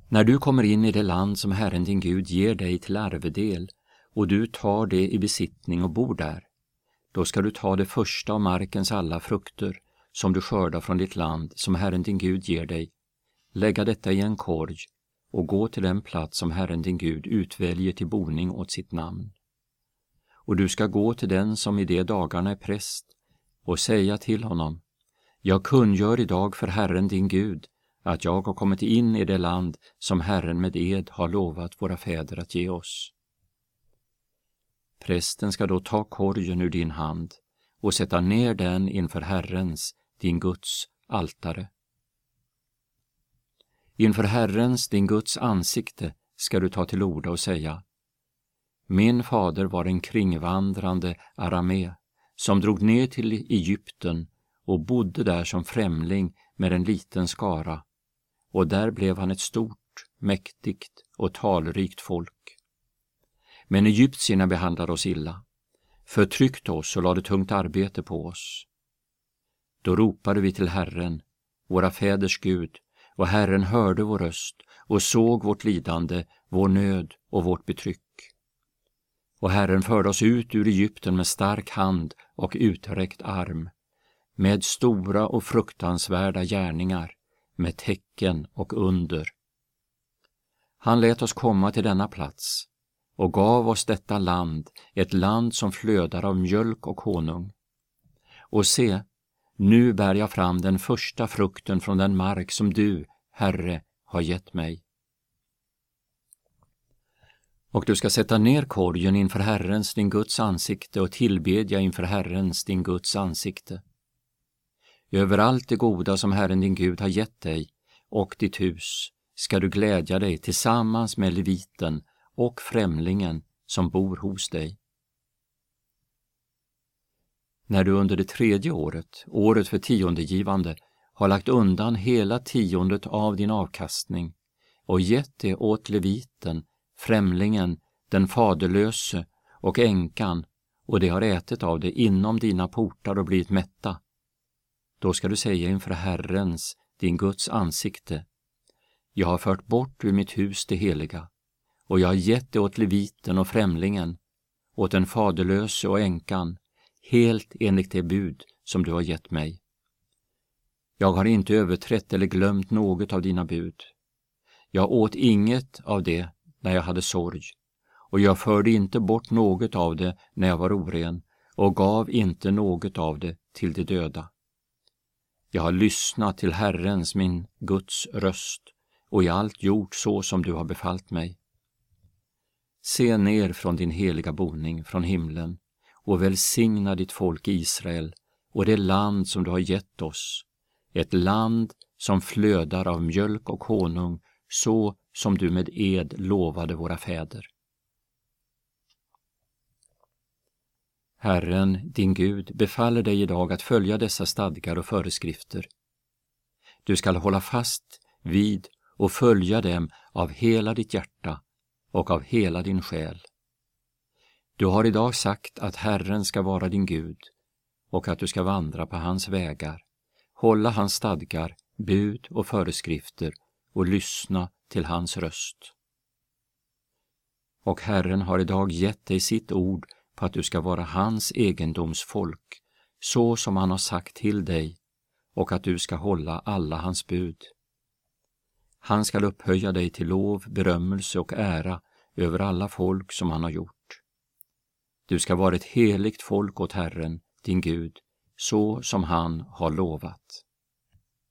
När du kommer in i det land som Herren din Gud ger dig till arvedel och du tar det i besittning och bor där, då ska du ta det första av markens alla frukter som du skördar från ditt land som Herren din Gud ger dig, lägga detta i en korg och gå till den plats som Herren din Gud utväljer till boning åt sitt namn. Och du ska gå till den som i de dagarna är präst och säga till honom: jag kungör idag för Herren din Gud att jag har kommit in i det land som Herren med ed har lovat våra fäder att ge oss. Prästen ska då ta korgen ur din hand och sätta ner den inför Herrens, din Guds, altare. Inför Herrens, din Guds ansikte ska du ta till orda och säga: min fader var en kringvandrande aramé som drog ner till Egypten och bodde där som främling med en liten skara, och där blev han ett stort, mäktigt och talrikt folk. Men egyptierna behandlade oss illa, förtryckte oss och lade tungt arbete på oss. Då ropade vi till Herren, våra fäders Gud, och Herren hörde vår röst och såg vårt lidande, vår nöd och vårt betryck. Och Herren förde oss ut ur Egypten med stark hand och uträckt arm, med stora och fruktansvärda gärningar, med tecken och under. Han lät oss komma till denna plats och gav oss detta land, ett land som flödar av mjölk och honung. Och se, nu bär jag fram den första frukten från den mark som du, Herre, har gett mig. Och du ska sätta ner korgen inför Herrens, din Guds ansikte och tillbedja inför Herrens, din Guds ansikte. Över allt det goda som Herren din Gud har gett dig och ditt hus ska du glädja dig tillsammans med leviten och främlingen som bor hos dig. När du under det 3:e året, året för tiondegivande, har lagt undan hela 10:e av din avkastning och gett det åt leviten, främlingen, den faderlöse och änkan, och det har ätit av det inom dina portar och blivit mätta, då ska du säga inför Herrens, din Guds ansikte: jag har fört bort ur mitt hus det heliga, och jag har gett det åt leviten och främlingen, åt den faderlöse och änkan, helt enligt det bud som du har gett mig. Jag har inte överträtt eller glömt något av dina bud. Jag åt inget av det när jag hade sorg, och jag förde inte bort något av det när jag var oren, och gav inte något av det till de döda. Jag har lyssnat till Herrens, min Guds röst, och i allt gjort så som du har befallt mig. Se ner från din heliga boning från himlen och välsigna ditt folk Israel och det land som du har gett oss, ett land som flödar av mjölk och honung, så som du med ed lovade våra fäder. Herren, din Gud, befaller dig idag att följa dessa stadgar och föreskrifter. Du skall hålla fast vid och följa dem av hela ditt hjärta och av hela din själ. Du har idag sagt att Herren ska vara din Gud och att du ska vandra på hans vägar, hålla hans stadgar, bud och föreskrifter och lyssna till hans röst. Och Herren har idag gett dig sitt ord på att du ska vara hans egendomsfolk, så som han har sagt till dig, och att du ska hålla alla hans bud. Han ska upphöja dig till lov, berömmelse och ära över alla folk som han har gjort. Du ska vara ett heligt folk åt Herren, din Gud, så som han har lovat.